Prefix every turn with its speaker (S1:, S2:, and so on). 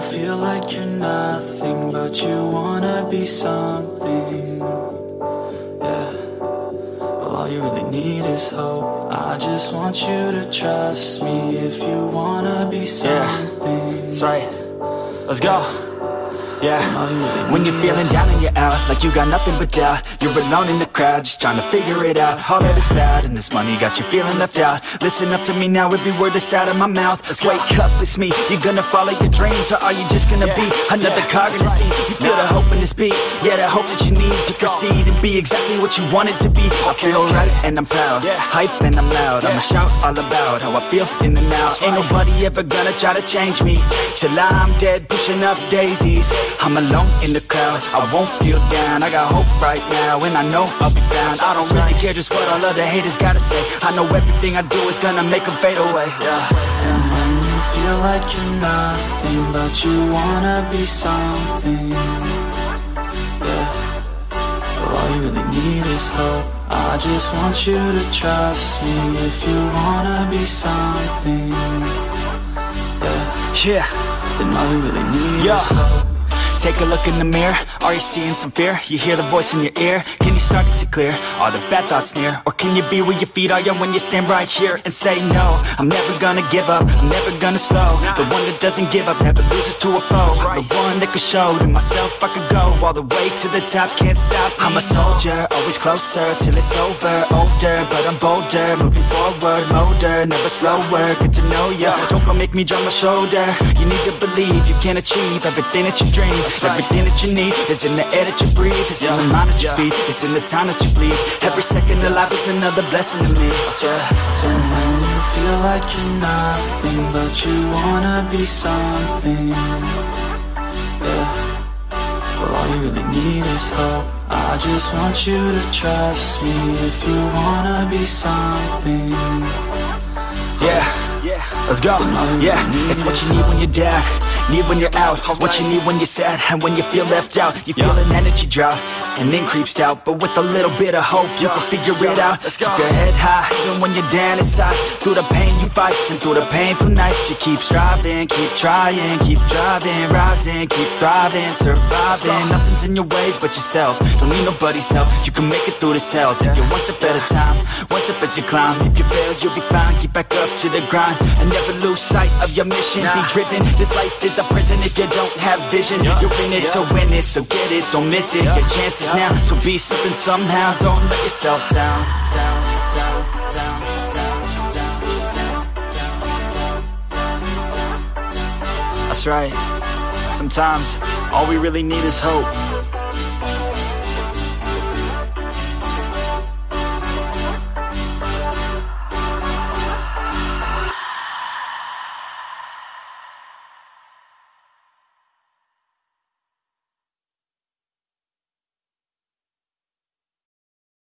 S1: feel like you're nothing, but you wanna be something. Yeah. Well, all you really need is hope. I just want you to trust me if you wanna be something.
S2: That's right. Let's go. Yeah, when you're feeling down and you're out, like you got nothing but doubt, you're alone in the crowd, just trying to figure it out. All that is bad, and this money got you feeling left out. Listen up to me now, every word that's out of my mouth. Wake up, it's me. You gonna follow your dreams, or are you just gonna be another cog in the scene? You feel the hope in this beat, yeah, the hope that you need to proceed and be exactly what you want it to be. I feel right and I'm proud, hype and I'm loud. I'ma shout all about how I feel in the now. Ain't nobody ever gonna try to change me till I'm dead, pushing up daisies. I'm alone in the crowd, I won't feel down. I got hope right now, and I know I'll be found. I don't really care just what all other haters gotta say. I know everything I do is gonna make them fade away.
S1: And when you feel like you're nothing, but you wanna be something. Well, all you really need is hope. I just want you to trust me if you wanna be something. Then all you really need is hope.
S2: Take a look in the mirror, are you seeing some fear? You hear the voice in your ear, can you start to see clear? Are the bad thoughts near? Or can you be where your feet are, yeah, when you stand right here and say no? I'm never gonna give up, I'm never gonna slow. The one that doesn't give up, never loses to a foe. The one that could show to myself I could go all the way to the top, can't stop me. I'm a soldier, always closer till it's over. Older, but I'm bolder, moving forward, motor, never slower. Good to know ya, don't go make me drop my shoulder. You need to believe you can achieve everything that you dream. Everything that you need is in the air that you breathe. It's in the mind that you feed, it's in the time that you bleed. Every second of life is another blessing to me.
S1: And when you feel like you're nothing, but you wanna be something. Well, all you really need is hope. I just want you to trust me if you wanna be something.
S2: Let's go. It's what you need when you're down, need when you're out. It's what you need when you're sad and when you feel left out. You feel an energy drop and then creeps out, but with a little bit of hope you can figure it out. Keep your head high even when you're down inside. Through the pain you fight and through the painful nights you keep striving, keep trying, keep driving, rising, keep thriving, surviving. Nothing's in your way but yourself. Don't need nobody's help. You can make it through this hell. Take it one step at a time, one step as you climb. If you fail you'll be fine. Get back up to the grind and never lose sight of your mission. Be driven. This life is a prison if you don't have vision. You're in it to win it, so get it, don't miss it. Your chances now, so be something somehow. Don't let yourself down. That's right. Sometimes all we really need is hope.